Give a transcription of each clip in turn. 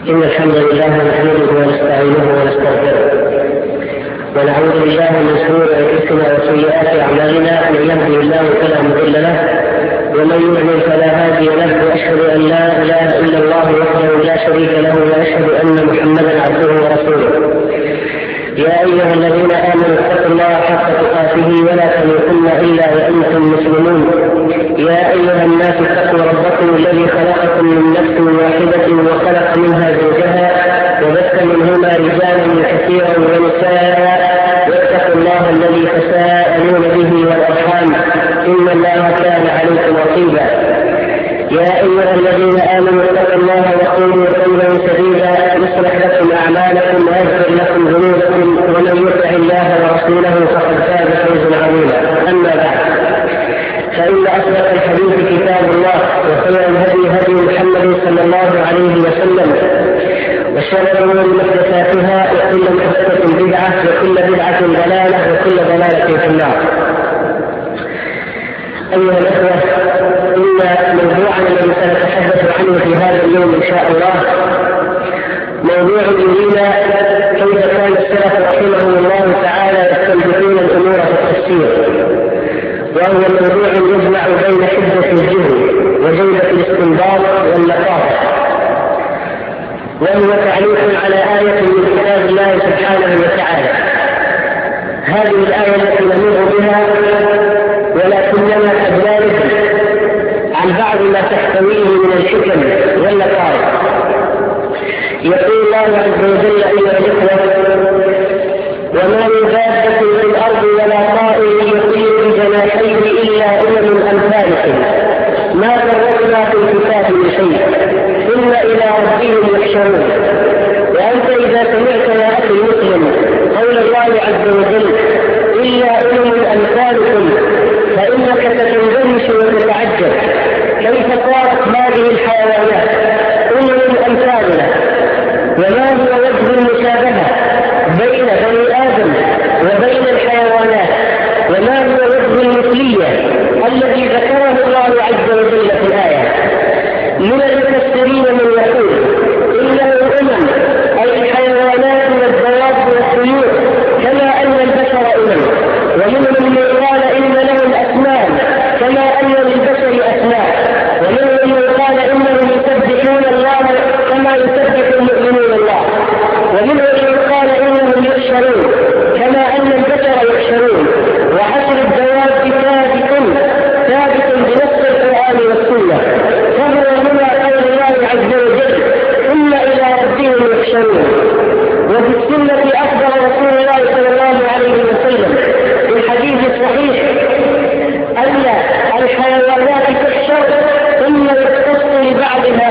إن الحمد لله نحمده ونستعينه ونستغفره ونعوذ بالله من شرور أنفسنا وسيئات أعمالنا، من يهده الله فلا مضل له ومن يضلل فلا هادي له، وأشهد أن لا إله إلا الله وحده لا شريك له، وأشهد أن محمدا عبده ورسوله. يا أيها الذين آمنوا اتقوا الله حق تقاته ولا تموتن إلا وأنتم مسلمون. يا أيها الناس اتقوا ربكم الذي خلقكم من نفس واحدة وخلق منها زوجها وبث منهما رجالا كثيرا ونساء، واتقوا الله الذي تساءلون به والأرحام إن الله كان عليكم رقيبا. يا أيها الذين آمنوا اتقوا الله وقولوا قولا سديدا يصلح لكم أعمالكم ويغفر لكم ذنوبكم، ومن يطع الله ورسوله فقد فاز فوزا عظيما. أما بعد، فإن أصدق الحديث كتاب الله، وخير الهدي هدي محمد صلى الله عليه وسلم، وشر الأمور محدثاتها، وكل محدثة بدعة، وكل بدعة ضلالة، وكل ضلالة في النار. أيها الأخوة، إن موضوعنا الذي سنتحدث عنه في هذا اليوم إن شاء الله موضوع يرينا كيف كان السلف رحمهم الله تعالى يستنبطون الأمور في التفسير، وهو موضوع يجمع بين حدة الجهل وجودة الاستنباط واللطافة، وهو تعليق على آية من كتاب الله سبحانه وتعالى. هذه الآية التي نمر بها، ولكننا قد نعرف عن بعض ما تحتويه من الحكم واللطائف. يقول الله عز وجل أيها الإخوة: وما من دابة في الأرض ولا طائر يطير بجناحيه إلا أمم أمثالكم ما فرطنا في الكتاب من شيء ثم إلى ربهم يحشرون. وأنت إذا سمعت يا أخي المسلم قول الله عز وجل إلا أمم أمثالكم فإنك ستندهش وتتعجب كيف صارت هذه الحيوانات أمم أمثالنا، وما هو وجه المشابهة بين بني آدم وبين الحيوانات، وما هو وجه المثلية الذي ذكره الله عز وجل في الآية. من المفسرين من يقول إنه أمم أي الحيوانات والدواب والطيور كما أن البشر أمم، ومنهم من قال إن لهم أسنان كما أن للبشر أسنان، ومنهم من قال إنهم يسبحون الله كما يسبح المؤمنون الله، ومنهم من قال إنهم يحشرون كما أن البشر يحشرون. وحشر الدواب ثابت بنص القرآن والسنة، فهو هنا قول الله عز وجل ثم إلى ربهم يحشرون. وفي السنة أخبر رسول الله صلى الله عليه وسلم في الحديث الصحيح أن الحيوانات تحشر ثم يختص لبعضها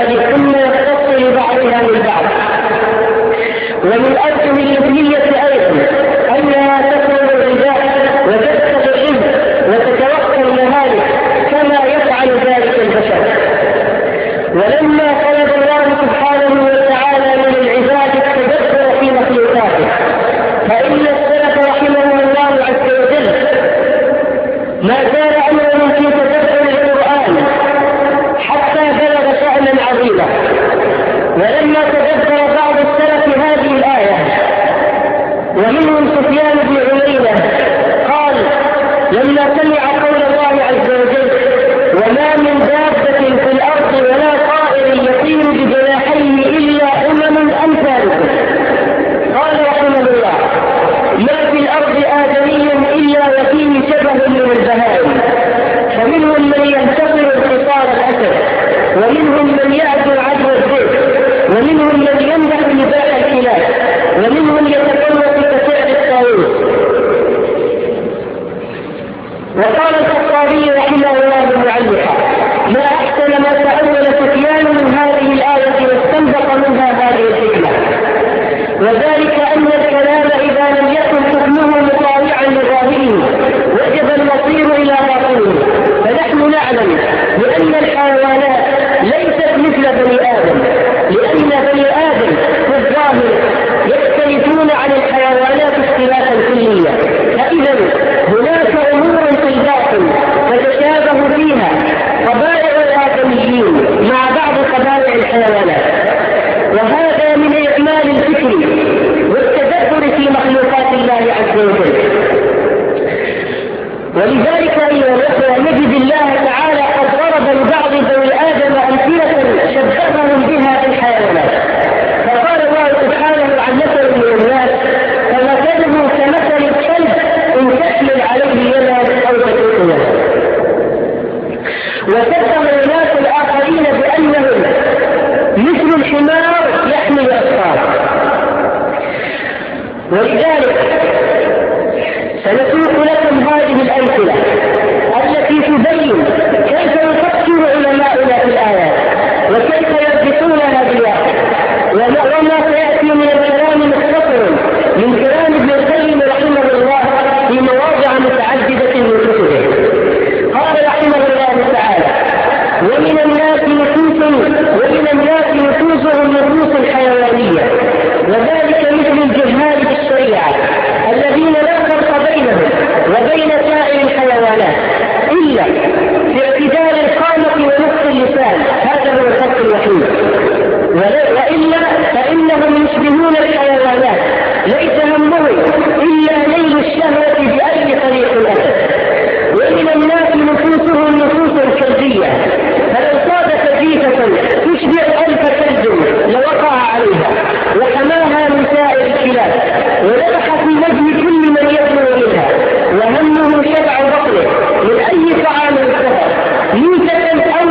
من بعض. ومن أوجه المثلية أيضا أنها تفعل الغذاء وتستطعم وتتوقع المهالك كما يفعل ذلك البشر. ولما طلب الله سبحانه وتعالى من العباد التدبر في مخلوقاته، فإن السلف رحمهم الله عز وجل ما زال أمرهم في تدبر القرآن حتى بلغ شأنا عظيما. ولما تدبر بعض السلف هذه الآية، ومنهم سفيان بن عيينة قال لما سمع قول الله عز وجل وما من دابة في الأرض ولا طائر يطير بجناحيه إلا أمم أمثالكم، قال رحمه الله ما في الأرض آدمي إلا وفيه شبه من البهائم، فمنهم من ينتصر انتصار الأسد، ومنهم من يأكل عدو الذئب، ومنهم من يمدح نباح الكلاب، ومنهم يتفوق كسعر الطاووس. وقال الخطابي رحمه الله معلقا ما أحسن ما تأول سفيان من هذه الآية واستنبط منها هذه الحكمة، وذلك أن الكلام إذا لم يكن حكمه مطاوعا لظاهره وجب المصير إلى باطنه. فنحن نعلم بأن الحيوانات ليست مثل بني آدم، لأن بني آدم في الظاهر يختلفون عن الحيوانات اختلافا كليا، فإذا هناك أمور في الباطن تتشابه فيها طبائع الآدميين مع بعض طبائع الحيوانات، وهذا حمار يحمل أسفار. ولذلك سنسوق لكم هذه الأمثلة التي تبين كيف يفكر علماؤنا في الآيات وكيف يربطونها بالواقع، وما سيأتي من الكلام مختصر من كلام ابن القيم رحمه الله في مواضع متعددة من كتبه. قال رحمه الله تعالى: ومن الناس نفوسهم نفوس الحيوانية، وذلك مثل الجهال بالشريعة الذين لا فرق بينهم وبين سائر الحيوانات إلا في اعتدال القامة ونصف اللسان، هذا هو الفرق الوحيد، وإلا فإنهم يشبهون الحيوانات ليس همهم إلا نيل الشهوة بأي طريق أتت. ومن الناس نفوسهم نفوس كلبية، فلو صادت جيفة تشبه ألف كلب لوقع عليها وحماها من سائر الكلاب، ولبح في وجه كل من يدنو منها، وهمه شبع بطنه من أي طعام سفر، ميتة أو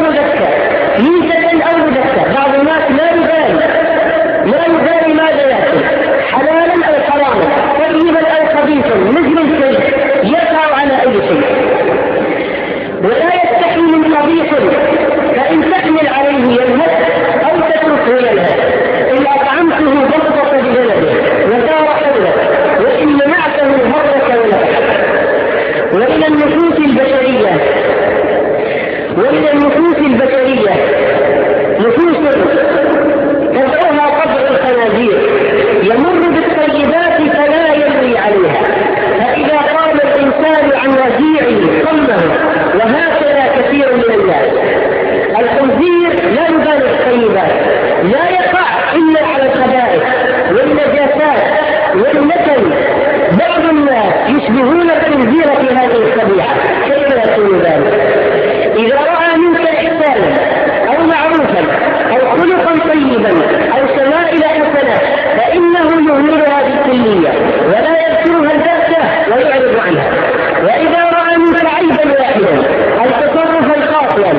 مذكة. بعض الناس لا يبالي ماذا يأكل، حلالا أو حراما، طيبا أو خبيثا، مثل الكلب يقع على أي شيء، ولا يستحي من قبيح، فإن تحمل عليه يلهث أو تتركه يلهث، إن أطعمته بسط بجلده وسار حولك، وإن منعته هرك ولك. ومن النفوس البشرية نفوس تدعوها طبع الخنازير، يمر بالطيبات فلا يروي عليها، فإذا قام الإنسان عن وزيعه صمه، وهكذا كثير من الناس. الخنزير لا يبالي الطيبات، لا يقع إلا على الخبائث والنجاسات والنتن. بعض الناس يشبهون الخنزير في هذه الطبيعة. كيف يكون ذلك؟ إذا رأى منك إحسانا أو معروفا أو خلقا طيبا أو شمائل حسنة فإنه يهملها بالكلية ولا يذكرها البتة ويعرض عنها. وإذا رأى منك عيبا واحدا أو تصرفا خاطئا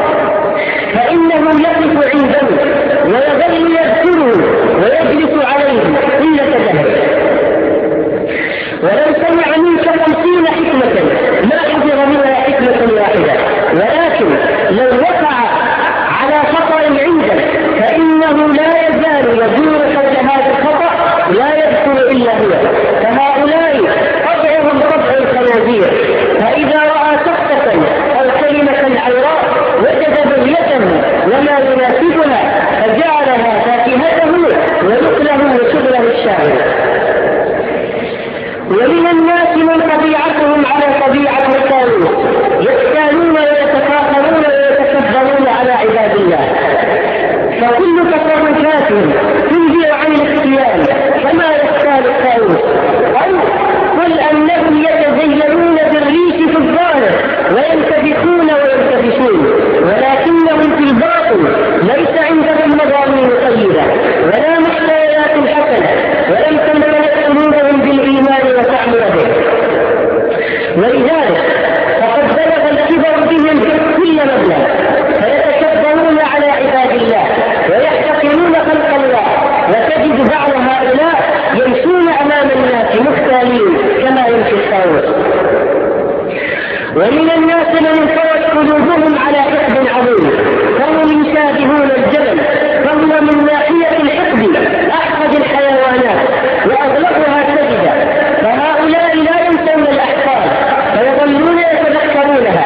فإنه يقف عنده ويظل يذكره ويجلس عليه قلة دهره. ولو سمع منك 50 حكمة ما حفظ منها حكمة واحدة، ولكن لو وقع على خطأ عندك فإنه لا يزال يدور حول هذا الخطأ لا يذكر إلا هو. فهؤلاء طبعهم طبع الخنازير، فإذا رأى سقطة أو كلمة عوراء وجد بغيته وما يناسبها فجعلها فاكهته ونقله وشغله الشاغل. ومن الناس من طبيعتهم على طبيعة الطاغوت، يختالون ويتفاخرون ويتكبرون على عباد الله، فكل تصرفاتهم تنبئ عن الاختيال كما يختال الطاغوت. أو قل أنهم يتزينون بالريش في الظاهر وينتفخون وينتفشون، ولكنهم في الباطن ليس عندهم مضامين طيبة ولا محتويات حسنة، ولم تمتلئ قلوبهم بالإيمان وتعمر به. ولذلك فقد بلغ الكبر بهم كل مبلغ، فيتكبرون على عباد الله ويحتقرون خلق الله، وتجد بعض هؤلاء يمشون أمام الناس مختالين كما يمشي الطاووس. ومن الناس من انطوت قلوبهم على حقد عظيم، فهم يشابهون الجبل، فهو من ناحية الحقد أحقد الحيوانات وأغلقها سجدا، فهؤلاء لا ينسون الأحقاد فيظلون يتذكرونها.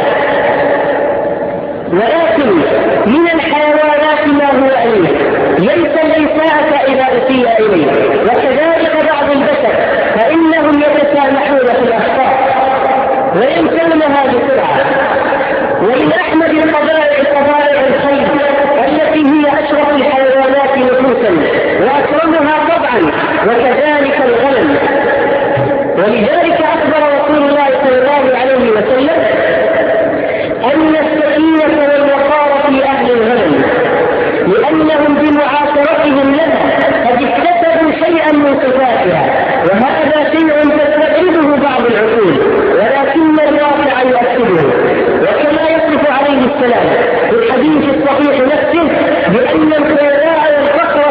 ولكن من الحيوانات ما هو أليف ينسى الإساءة إذا أسيء إليه، وكذلك بعض البشر فإنهم يتسامحون في الأخطاء وينسونها بسرعة. ومن أحمد الطبائع الخير التي هي أشرف الحيوانات نفوسا وأكرمها طبعا، وكذلك الغنم. ولذلك أخبر رسول الله صلى الله عليه وسلم أن السكينة والوقار في أهل الغنم، لأنهم بمعاشرتهم لها قد اكتسبوا شيئا من صفاتها، وهذا شيء تستغربه بعض العقول ولكن الواقع يؤكده. وكما يصف عليه السلام في الحديث الصحيح نفسه بأن الخيلاء والفقر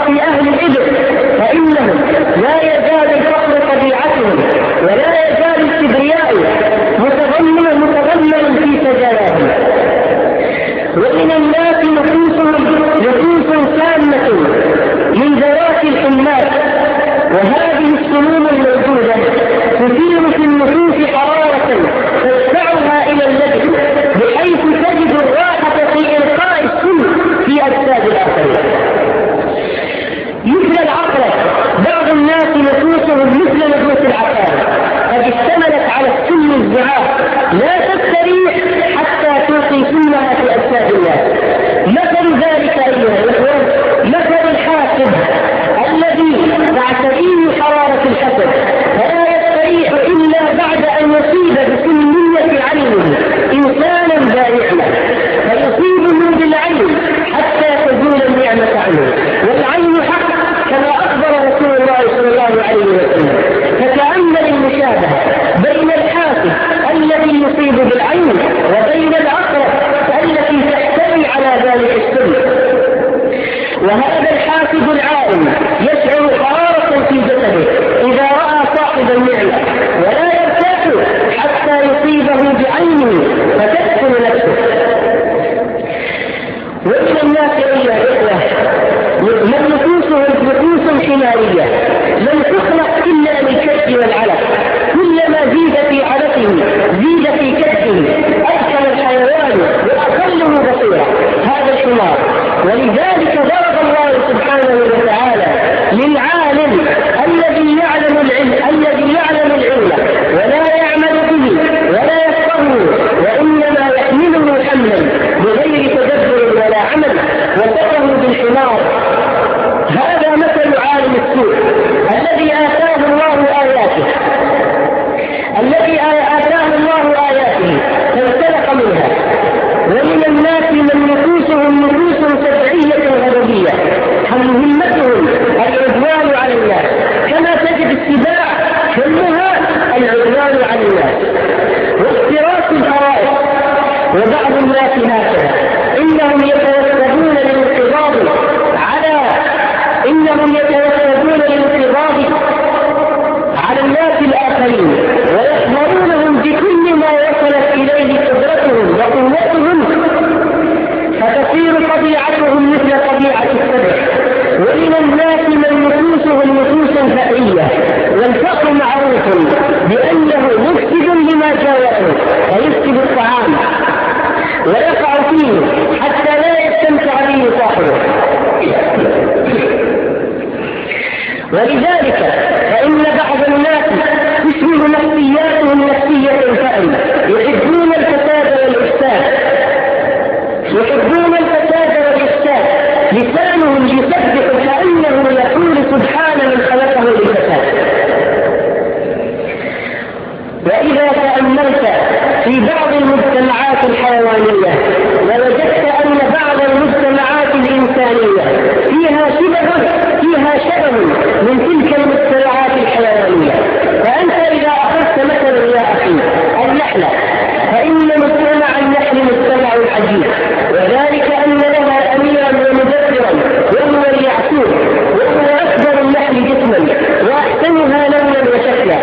وهذه السموم الموجودة تثير في النفوس حرارة تدفعها إلى اللجن بحيث تجد الراحة في إلقاء السم في أجساد الآخرين. مثل العقرب، بعض الناس نفوسهم مثل نفوس العقارب قد اشتملت على السم الزعاف لا تستريح حتى تلقي سمها في أجساد الناس. مثل ذلك أيها الإخوة مثل الحاسد الذي تعتريه حرارة الحسد فلا يستريح إلا بعد أن يصيب بسمية عينه إنسانا بارعا فيصيبه بالعين حتى تزول النعمة عنه، والعين حق كما أخبر رسول الله صلى الله عليه وسلم. فتأمل المشابهة بين الحاسد الذي يصيب بالعين وبين العقرب التي تحتوي على ذلك السم. وهذا الحاسد العالم يشعر حرارة في جسده إذا رأى صاحب النعمة ولا يرتاح حتى يصيبه بعينه فتسكن نفسه. ومن الناس أيها الإخوة من نفوسهم نفوس حمارية لم تخلق إلا للكد والعلف، كلما زيد في علفه زيد في كده أكثر الحيوان وأقله بصيرة هذا الحمار. ولذلك ضرب الله سبحانه وتعالى للعالم الذي يعلم العلم ولا يعمل به ولا يفقهه وإنما يحمله حملا بغير تدبر ولا عمل وصفه بالحمار. هذا مثل عالم السوء الذي آتاه الله آياته فانسلخ منها. ومن الناس من نفوسهم نفوس سبعية غضبية همتهم العدوان على الناس، كما تجد السباع همها العدوان على الناس وافتراس الفرائض. وبعض الناس هكذا إنهم يتوسبون للانقضاض على الناس الآخرين ويخبرونهم بكل ما وصلت إليه قدرتهم وقوتهم فتصير طبيعتهم مثل طبيعة السبع. ومن الناس من نفوسهم نفوس فقرية والفقر معروف بأنه مفسد لما جاوره فيفسد الطعام ويقع فيه حتى لا يستمتع به صاحبه. ولذلك فإن بعض الناس تشبه نفسياتهم نفسية الفأر يحبون الفساد والإفساد لسانهم يسبح كأنه يقول سبحان من خلقه للفساد. وإذا تأملت في بعض المجتمعات الحيوانية لوجدت أن بعض المجتمعات الإنسانية فيها شبه من تلك المجتمعات الحيوانية. فأنت إذا أخذت مثلا يا أخي النحلة فإن مجتمع النحل مجتمع عجيب، وذلك أن لها أميرا ومدبرا وهو اليعقوب وهو أكبر النحل جسما وأحسنها لونا وشكلا،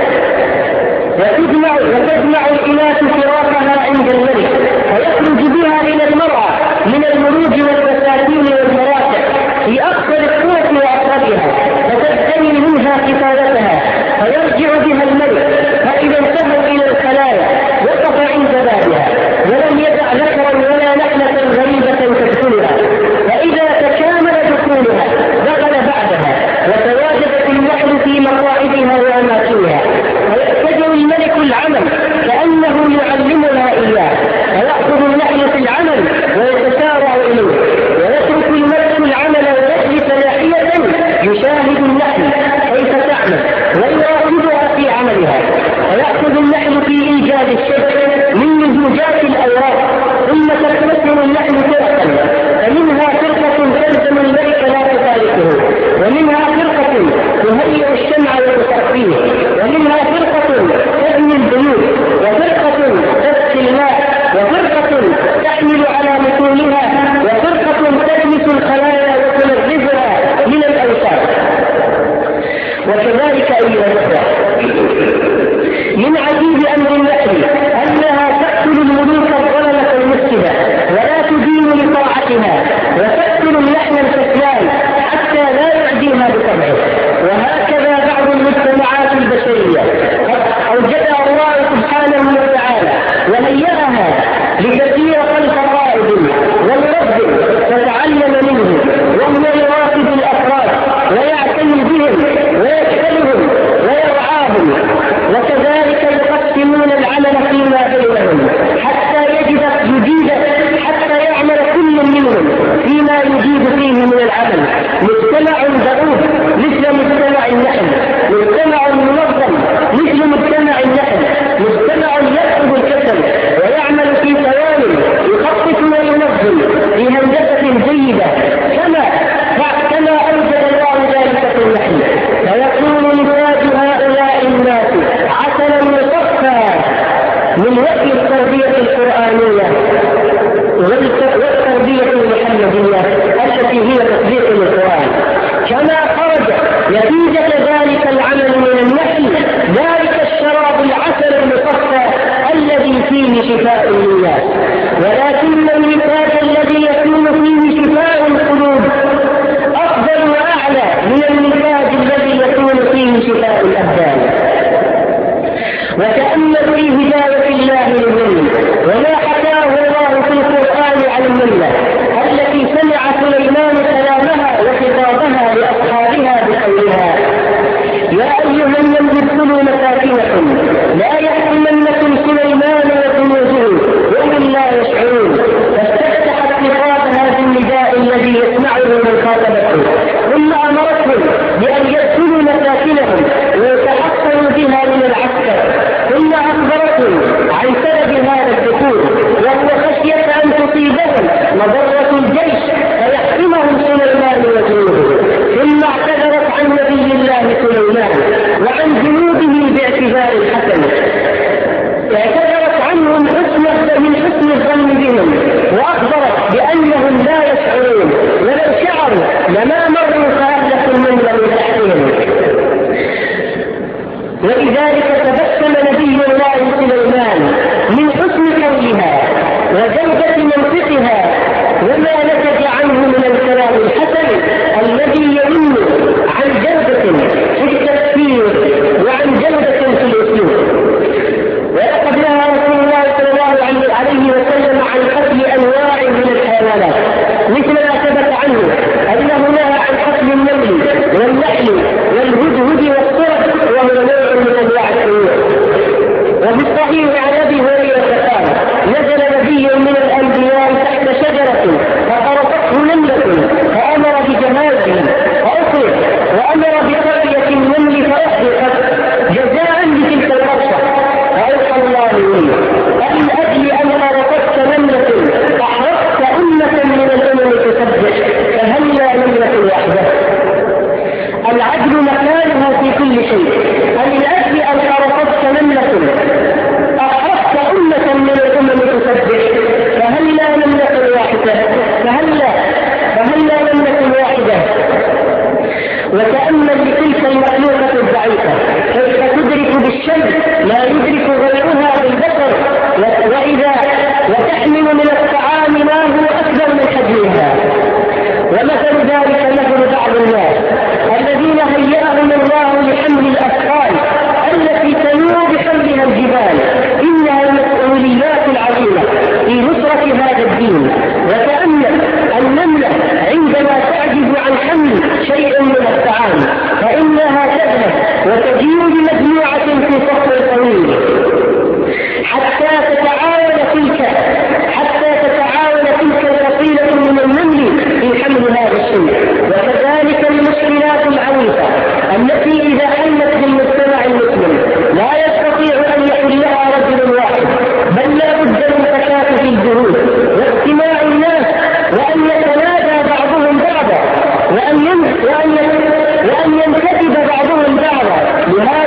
وتجمع الإناث فراقها عند الملك فيخرج بها إلى المرأة من المروج والبساتين والمراتع في أقصى القوة وأقربها فتبتني منها كفالتها فيرجع بها الملك. فإذا انتهوا إلى الخلايا وقف عند بابها ولم يدع ذكرا ولا نحلة غريبة تدخلها، فإذا تكامل دخولها دخل بعدها وتواجدت النحل في مقاعدها وأماكنها فيتبع الملك العمل كأنه يعلمها إياه فيأخذ النحل في العمل ويتسارع إليه ويترك الملك العمل ويجلس ناحية يشاهد النحل كيف تعمل ويراقبها في عملها. فيأخذ النحل في إيجاد الشيء من نزوجات الأوراق ثم تقسم النحل فرقا فمنها فرقة تلزم الملك لا تفارقه، ومنها فرقة تهيئ الشمع وتصفيه، ومنها فرقة تبني البيوت، وفرقة تسقي الماء، وفرقة تحمل على متونها، وفرقة تلمس الخلايا وتنزلها من الأوساخ. وكذلك أيها الأخوة من عجيب أمر النحل أنها تأكل الملوك الظلمة المفسدة ولا تدين لطاعتها، وتأكل اللحم الكسلان حتى لا يعديها بطبعه. وهكذا بعض يعتني بهم ويكفلهم ويرعاهم، وكذلك يقسمون العمل فيما بينهم حتى يجد حتى يعمل كل منهم فيما يجيد فيه من العمل. مجتمع دؤوب مثل مجتمع النحل، مجتمع منظم مثل مجتمع النحل، مجتمع يكتب الكسل ويعمل في ثوان، يخطط وينظم في هندسة جيدة كما أوجد الله ذلك في النحل. فيكون نتاج هؤلاء الناس عسلا مصفى من وحي التربية القرآنية والتربية المحمدية التي هي تطبيق للقرآن. كما خرج نتيجة ذلك العمل من النحل ذلك الشراب العسل المصفى الذي فيه شفاء للناس، ولكن النتاج الذي يكون فيه شفاء القلوب أفضل وأعلى من النتاج الذي يكون فيه شفاء الأبدان. وكأن في هداية الله للمن وما حكاه الله في القرآن عن المنة التي سمع سليمان كلامها وخطابها لأصحابها بقولها: يا أيها النمل ادخلوا مساكنكم لا يحكمنكم سليمان وجنوده وهم لا يشعرون. فاستفتحت خطابها بالنداء الذي يسمعه من خاطبته، ثم أمرتهم بأن يدخلوا مساكنهم ويتحصنوا بها من العسكر، ثم أخبرتهم عن سبب هذا الدخول وهو خشية أن تصيبهم مضرة الجيش فيحكمهم سليمان وجنوده. ثم اعتذرت عن نبي الله سليمان وعن جنوده باعتذار حسن، اعتذرت عنهم من حسن الظن بهم، وأخبرت بأنهم لا يشعرون، ولو شعروا لما مروا فأهلكوا المنزل من تحتهم. ولذلك تبسم نبي الله سليمان من حسن قولها وجودة منطقها وما نتج عنه من الكلام الحسن الذي يمن عن جودة في التفكير وعن جودة في الأسلوب. ولقد نهى رسول الله صلى الله عليه وسلم عن قتل أنواع من الحيوانات، مثل ما ثبت عنه أنه نهى عن قتل النمل والنحل والهدهد والصرد وهو نوع من أنواع الطيور. وفي الصحيح عن أبي هريرة قال: نزل نبي من الأنبياء تحت شجرة فطرقته نملة فأمر بجمازه فأخرج، وأمر بقرية النمل فأحرقت جزاء لتلك القرصة. فألقى الله إليه: أن أجل أن طرقت نملة أحرقت أمة من الأمم تسبح فهلا نملة واحدة. العدل مكانه في كل شيء. من أجل أن طرقت نملة أحرقت أمة من الأمم تسبح فهلا نملة واحدة، فهلا نملة واحدة. وتأمل بتلك المخلوقة الضعيفة كيف تدرك بالشيء لا يدرك غيرها بالبصر، وتحمل من الطعام ما هو أكبر من حجمها. ومثل ذلك مثل بعض الناس الذين هيأهم الله لحمل الأثقال التي تنوء بحملها الجبال. إنها المسؤوليات العظيمة في نصرة هذا الدين. وتأمل النملة عندما تعجز عن حمل شيء من الطعام فإنها تذهب وتجيء بمجموعة في صف طويل حتى تتعاون تلك الفصيلة من النمل في حمل هذا الشيء. وكذلك المشكلات العنيفة التي إذا حلت بالمجتمع المسلم لا يستطيع أن يحلها رجل واحد، بل لا بد من تكاتف الجهود واجتماع الناس وأن يتنادى بعضهم بعضا وأن ينتدب بعضهم بعضا.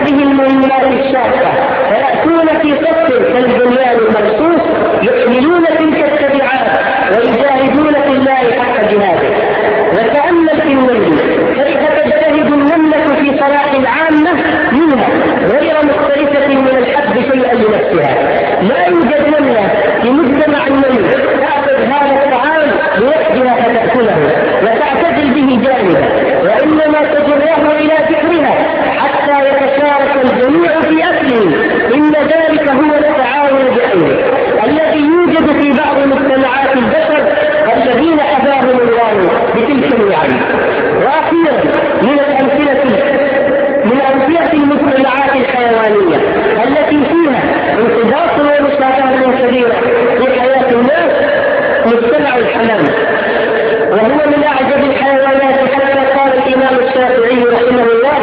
الحيوانية التي فيها انتباط ومشابهة كبيرة في حياة الناس مجتمع الحمام، وهو من أعجب الحيوانات، حتى قال الإمام الشافعي رحمه الله: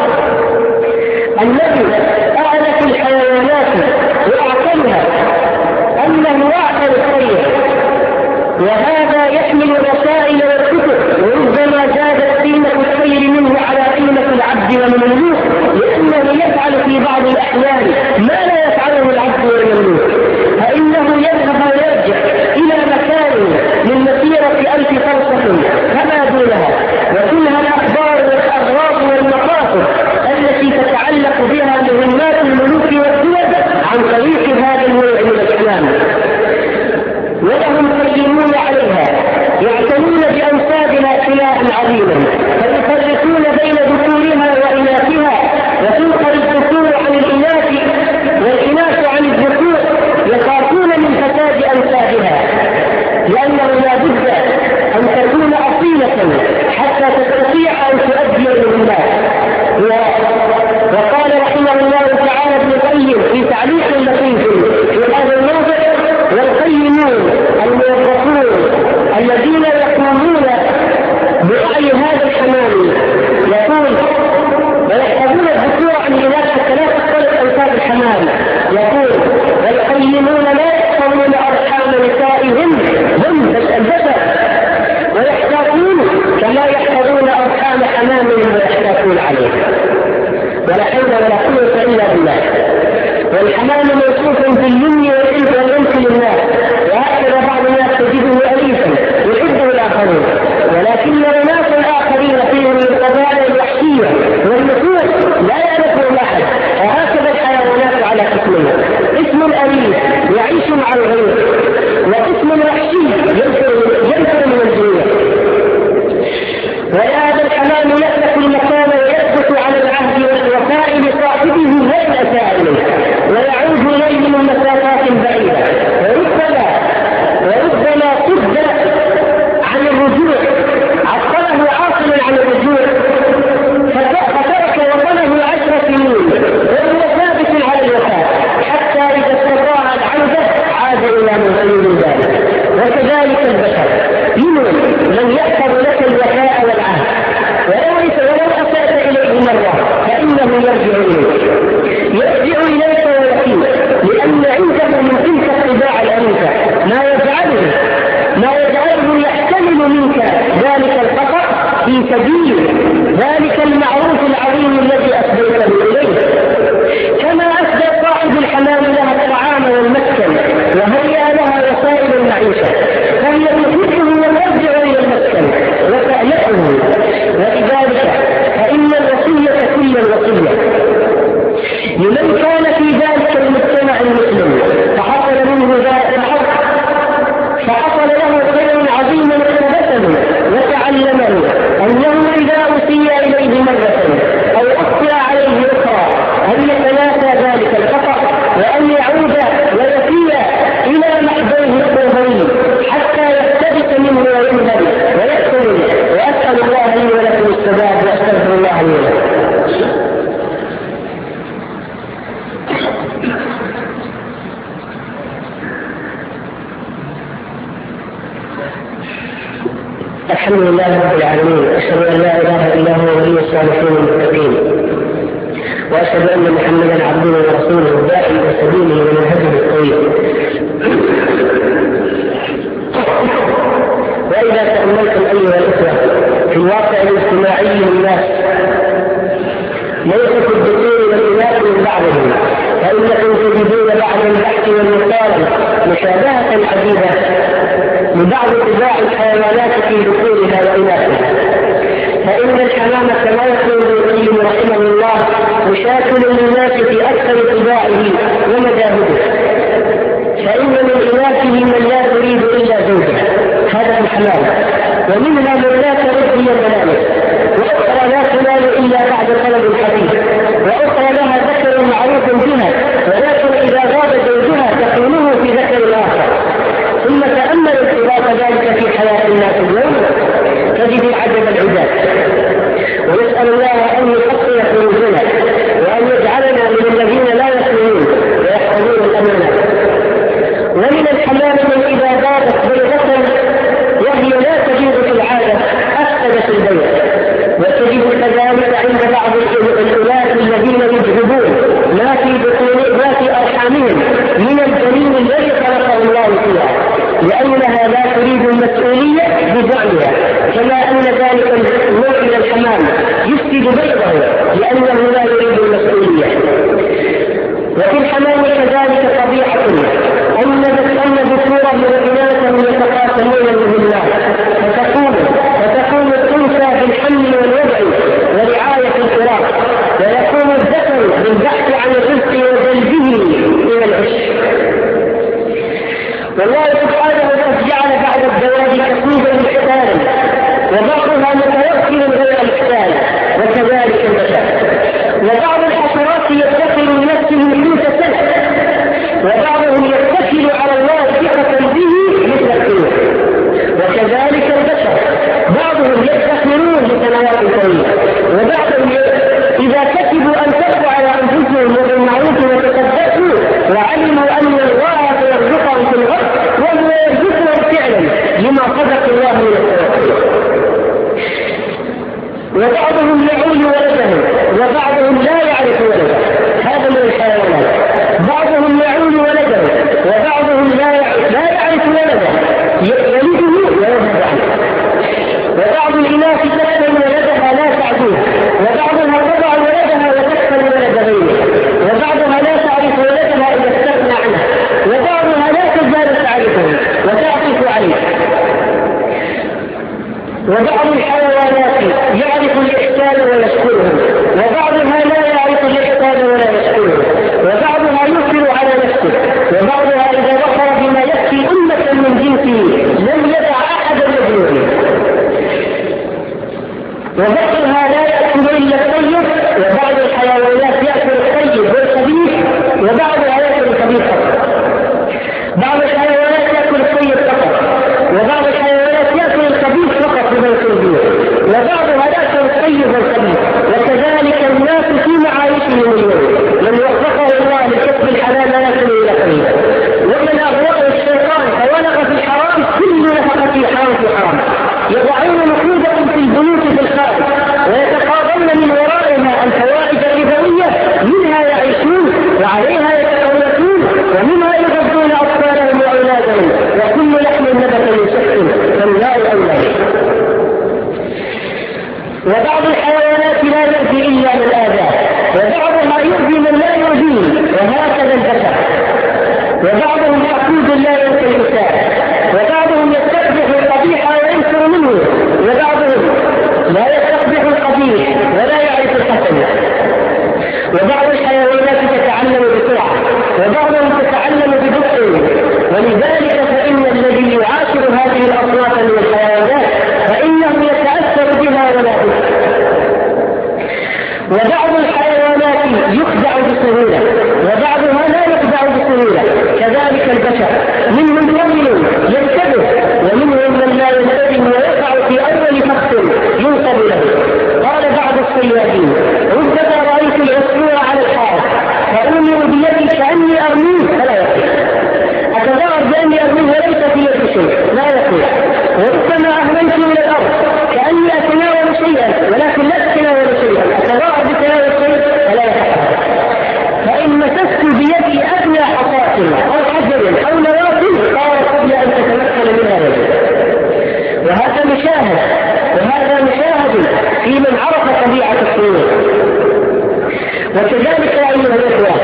الذي أعلى الحيوانات وأعقلها أنه أعقل الطير، وهذا يحمل الرسائل والكتب، وربما زادت قيمة الطير منه على قيمة العبد والمملوك، لأنه يفعل في بعض الأحيان ما لا يفعله العبد والمملوك، فإنه يذهب ويرجع إلى مكان من مسيرة 1000 فرسخ فما دونها، وكلها الأخبار والأغراض والمقاصد التي تتعلق بها مهمات الملوك والدول عن طريق هذا النوع من الكلام، ولهم قيمون عليها يعتنون بأنسابها خلاء عظيما، فيفرقون بين ذكورها وإناثها، وتنقل الذكور عن الإناث والإناث عن الذكور، يخافون من فساد أنسابها، لأنه لا بد أن تكون أصيلة حتى تستطيع أن تؤدي المهمات. وقال رحمه الله تعالى ابن القيم في تعليق لطيف في هذا الموضع: والقيمون الموظفون الذين يقومون برعي هذا الحمام، يقول: ويحفظون الذكور عن الإناث حتى لا تختلط أنساب الحمام، يقول: والقيمون لا يحفظون أرحام نسائهم هم البشر، ويحتاطون كما يحفظون أرحام حمامهم ويحتاطون عليه، ولا حول ولا قوة إلا بالله. والحمام موصوف باليمن والأنس للناس، وهكذا بعض الناس تجده أليفا يحبه الآخرون، ولكن أناس آخرين فيهم الطبائع الوحشية والنفوس لا يعرفهم أحد، وهكذا الحيوانات على قسمين: اسم أليف يعيش مع الغير، واسم وحشي ينفر من الجميع. وهذا الحمام يسلك المكان ويثبت على العهد والوفاء لصاحبه وإن أساء إليه، ويعود إليه من مسافات بعيدة، وربما صد عن الرجوع، عطله عاصلا عن الرجوع، فترك وطنه 10 سنين وهو ثابت على الوفاء، حتى إذا استطاع العودة عاد إلى من ذلك. وكذلك البشر لن يحفظ لك الوفاء والعهد، ولو أسأت إليه مرة فإنه يرجع إليك ويقين، لأن عنده من تلك الطباع الأنثى ما يجعله يحتمل منك ذلك الخطأ في سبيل ذلك المعروف العظيم الذي أسديته إليه. كما أسدى صاحب الحمام لها الطعام والمسكن وهيأ لها وسائل المعيشة، فهي تحبه وترجع إلى المسكن وتألفه. ولذلك فإن الوصية كل الوصية لمن كان في ذلك المجتمع المسلم فحصل منه ذلك الحق، فحصل له خير عظيم اقتبسه وتعلمه، أنه إذا أوصي إليه مرة أو أخطأ عليه أخرى أن يتلافى ذلك الخطأ، وأن يعود ويفي إلى محبيه القربين حتى يستبق منه وينهب ويحسن. وأسأل الله لي ولكم السداد، وأستغفر الله لي ولكم. الحمد لله رب العالمين، أشهد أن لا إله إلا هو ولي الصالحين المتقين، وأشهد أن محمدا عبده ورسوله الداعي إلى سبيله ومنهجه الطويل. وإذا تأملتم أيها الإخوة في الواقع الاجتماعي للناس ليس في الذكور والإناث من بعضهم، فإنكم تجدون بعض البحث والمقارنة مشابهة عجيبة لبعض طباع الحيوانات في ذكورها وإناثها. فإن الحمام كما يقول القيم رحمه الله مشاكل للناس في أكثر طباعه ومذاهبه، فإن من إناثه من لا تريد إلا زوجها، هذا الحمام، ومنها من لا ترد هي الملامس، وأخرى لا تنال إلا بعد طلب الحديث، وأخرى لها ذكر معروف بها، ولكن إذا غاب زوجها تقيمه في ذكر الآخر. ثم تأمل ارتباط ذلك في حياة الناس اليوم تجد العجب العجاب. ونسأل الله أن يحصل فروجنا وأن يجعلنا من الذين لأنه لا يريد المسؤولية. وفي الحمام كذلك طبيعة أن ذكورا وإناثا يتقاسمون المهمات، فتكون الأنثى بالحمل والوضع ورعاية الفراش، ويكون الذكر بالبحث عن الرزق وجلبه من العش. والله سبحانه قد جعل بعد الزواج تكويدا محتالا، وبعضها متوكل غير محتال، وكذلك البشر. وبعض الحشرات يدخر لنفسه 100 سنة، وبعضهم يتكل على الله ثقة به مثل الطيور، وكذلك البشر بعضهم يدخرون لسنوات طويلة، وبعضهم إذا كسبوا أن تقوا على أنفسهم وبالمعروف وتصدقوا وعلموا أن الله سيرزقهم في الغد وهو يرزقهم فعلا لما صدق الله من التوكل. وبعضهم يعول ولده وبعضهم لا يعرف ولده، هذا من الحيوانات. بعضهم يعول ولده وبعضهم لا يعرف ولده، يلده ويذهب عنه. وبعض الإناث تكفل ولدها لا تعدوه، وبعضها تضع ولدها وتكفل ولد غيره، وبعضها لا تعرف ولدها إذا استغنى عنه، وبعضها لا تزال تعرفه وتعطف عليه. وبعض الحيوانات يعرف الإحسان ويشكره، وبعضها لا يعرف الإحسان ولا يشكره، وبعضها يؤثر على نفسه، وبعضها إذا ظهر بما يكفي أمة من جنسه لم يدع أحدا يبلغه، وبعضها لا يأكل إلا الطيب، وبعض الحيوانات يأكل الطيب والخبيث، وبعضها يأكل الخبيث فقط. بعض الحيوانات يأكل الطيب فقط، وبعض الحيوانات يأكل الخبيث فقط من الخنزير، وبعضها يأكل الطيب والخبيث. وكذلك الناس في معايشهم اليوم، من وفقه الله لكسب الحلال لا يأكل إلا قليلا، ومن أغواء الشيطان فولغ في الحرام كل نفقة حرام في حرام، يضعون نقودهم في البيوت في الخارج ويتقاضون من ورائها الفوائد الربوية، منها يعيشون وعليها يتقولون ومنها يغذون أطفالهم وأولادهم، وكل لحم نبت يسخن فالله أولاد. وبعض الحيوانات لا يؤذي إلا من آذاه، وبعضها يؤذي من لا يؤذيه، وهكذا البشر. وبعضهم حقود لا ينسى الإنسان، وبعضهم يستقبح القبيح وينفر منه، وبعضهم لا يستقبح القبيح ولا يعرف الحسن. وبعض الحيوانات تتعلم بسرعة، وبعضهم تتعلم ببطء، ولذلك فإن الذي يعاشر هذه الأصناف من الحيوانات فإنه يتأثر بها ولا بد. وبعض الحيوانات يخدع بسهولة، وبعضها لا يخدع بسهولة، كذلك البشر منهم مؤمن ينتبه، ومنهم من لا ينتبه ويقع في أول فخ ينصب له. قال بعض الصيادين: ربما رأيت العصفور على الحائط فأمر بيدي كأني أرميه فلا يقول، أتظاهر بأني أرميه وليس في يدي شيء لا يقول. وربما أهملت إلى الأرض كأني أتناول شيئا ولكن لا أتناول شيئا، أتظاهر بتناول شيء فلا يتحدث. فإن مسست بيدي أدنى حصاة أو حجر أو نواة قال قبل أن تتمكن منها رجل. وهذا مشاهد في من عرف طبيعة الطيور. وكذلك أيها الإخوة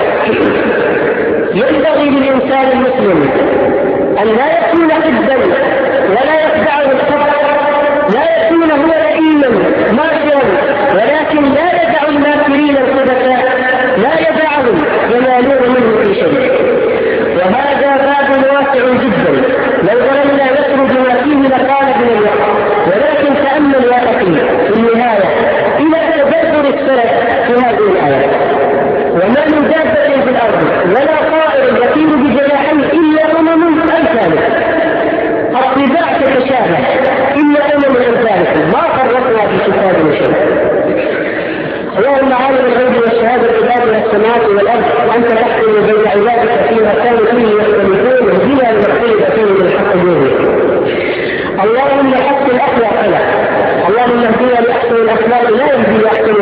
ينبغي للإنسان المسلم أن لا يكون حدا ولا يخدعه الخطأ، لا يكون هو لئيما ماكرا، ولكن لا يدع الماكرين الخبثاء، لا يدعهم ينالون منه في شيء. وهذا باب واسع جدا، لو ظلمنا نسرد ما فيه لقال ابن الوقت، ولكن تأمل يا أخي في النهاية إلى تدبر السلف في هذه الآية. وما من دابة في الأرض ولا طائر يطير بجناحيه إلا أمم أمثالكم، الطباع تتشابه إلا أمم أمثالكم، ما فرطنا في كتابنا شيء. اللهم عالم الغيب والشهادة عبادنا السماوات والأرض، وأنت تحكم بين عبادك فيما كانوا فيه يختلفون، واهدنا لما اختلف فيه من الحق بإذنك. اللهم حسن أخلاقنا، اللهم اهدنا لأحسن الأخلاق لا يهدي لأحسن